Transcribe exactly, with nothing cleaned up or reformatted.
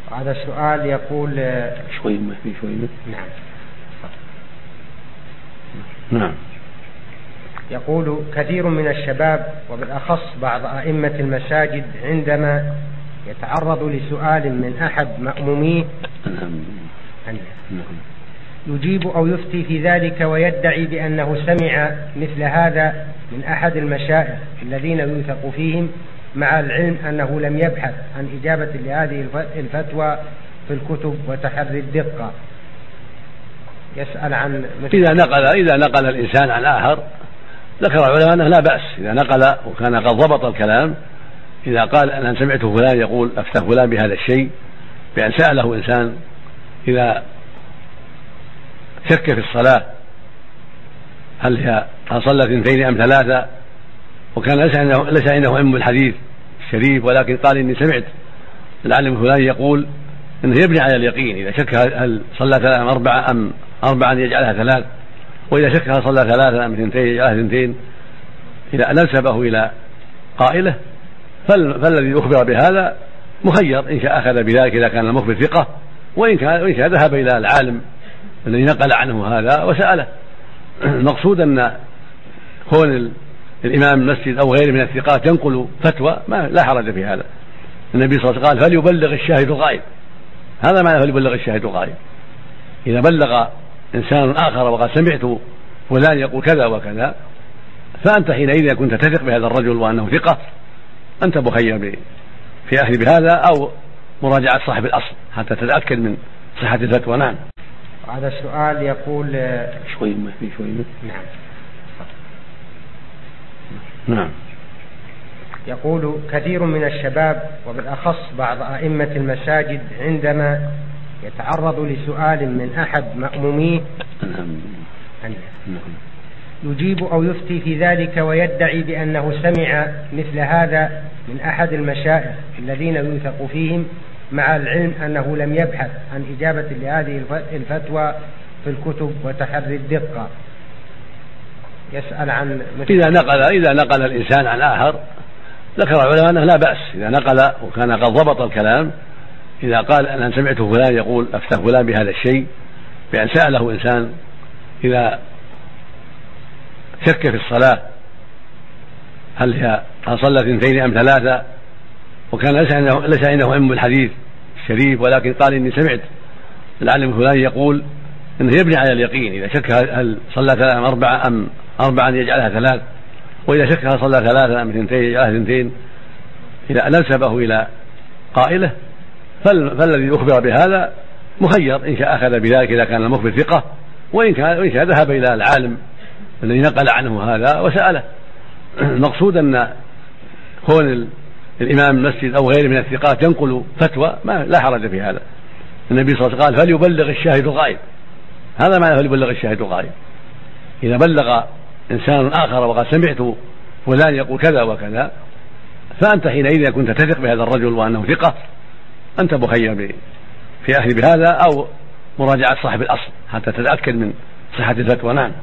هذا السؤال يقول شوي ما في شوي. نعم. نعم. يقول كثير من الشباب وبالأخص بعض أئمة المساجد عندما يتعرض لسؤال من أحد مأموميه يجيب أو يفتي في ذلك ويدعي بأنه سمع مثل هذا من أحد المشايخ الذين يوثق فيهم، مع العلم أنه لم يبحث عن إجابة لهذه الفتوى في الكتب وتحري الدقة. يسأل عن إذا نقل إذا نقل الإنسان عن آخر ذكر العلماء أنه لا بأس إذا نقل وكان قد ضبط الكلام. إذا قال أنا سمعت فلان يقول أفتى فلان بهذا الشيء، بأن سأله إنسان إذا شك في الصلاة هل هي هل صلى اثنتين أم ثلاثة، وكان ليس عنده علم بالحديث الشريف ولكن قال إني سمعت العالم فلان يقول إنه يبني على اليقين، إذا شك هل صلى ثلاثة أم أربعة أم أربعة يجعلها ثلاث، وإذا شك هل صلى ثلاثة أم اثنتين يجعلها اثنتين، إذا نسبه إلى قائله فالذي أخبر بهذا مخير إن شاء أخذ بذلك إذا كان المخبر ثقة، وإن كان وإن شاء ذهب إلى العالم الذي نقل عنه هذا وسأله. المقصود أن كون الإمام المسجد أو غيره من الثقات ينقل فتوى ما لا حرج في هذا. النبي صلى الله عليه وسلم قال فليبلغ الشاهد الغائب، هذا معنى فليبلغ الشاهد الغائب. إذا بلغ إنسان آخر وقد سمعت فلان يقول كذا وكذا، فأنت حينئذ كنت تثق بهذا الرجل وأنه ثقة، أنت مخير في أخذ بهذا أو مراجعة صاحب الأصل حتى تتأكد من صحة الفتوى. نعم. هذا السؤال يقول شوي ما في شوي. نعم. نعم. يقول كثير من الشباب وبالأخص بعض أئمة المساجد عندما يتعرض لسؤال من أحد مأموميه يجيب أو يفتي في ذلك ويدعي بأنه سمع مثل هذا من أحد المشايخ الذين يوثق فيهم، مع العلم أنه لم يبحث عن إجابة لهذه الفتوى في الكتب وتحري الدقة. يسأل عن إذا نقل إذا نقل الإنسان عن آخر ذكر العلماء أنه لا بأس إذا نقل وكان قد ضبط الكلام. إذا قال أنا سمعت فلان يقول أفتى فلان بهذا الشيء، بأن سأله إنسان إذا شك في الصلاة هل هي هل صلى اثنتين أم ثلاثة، وكان ليس عنده علم بالحديث الشريف ولكن قال إني سمعت العالم فلان يقول إنه يبني على اليقين، إذا شك هل صلى ثلاثة أم أربعة أم أربعة يجعلها ثلاث، وإذا شك هل صلى ثلاثة أم اثنتين يجعلها اثنتين، إذا نسبه إلى قائله فالذي أخبر بهذا مخير إن شاء أخذ بذلك إذا كان المخبر ثقة، وإن كان وإن شاء ذهب إلى العالم الذي نقل عنه هذا وسأله. المقصود أن كون الإمام المسجد أو غيره من الثقات ينقل فتوى ما لا حرج في هذا. النبي صلى الله عليه وسلم قال فليبلغ الشاهد الغائب، هذا معنى فليبلغ الشاهد الغائب. إذا بلغ إنسان آخر وقد سمعت فلان يقول كذا وكذا، فأنت حينئذ كنت تثق بهذا الرجل وأنه ثقة، أنت مخير في أخذ بهذا أو مراجعة صاحب الأصل حتى تتأكد من صحة الفتوى. نعم.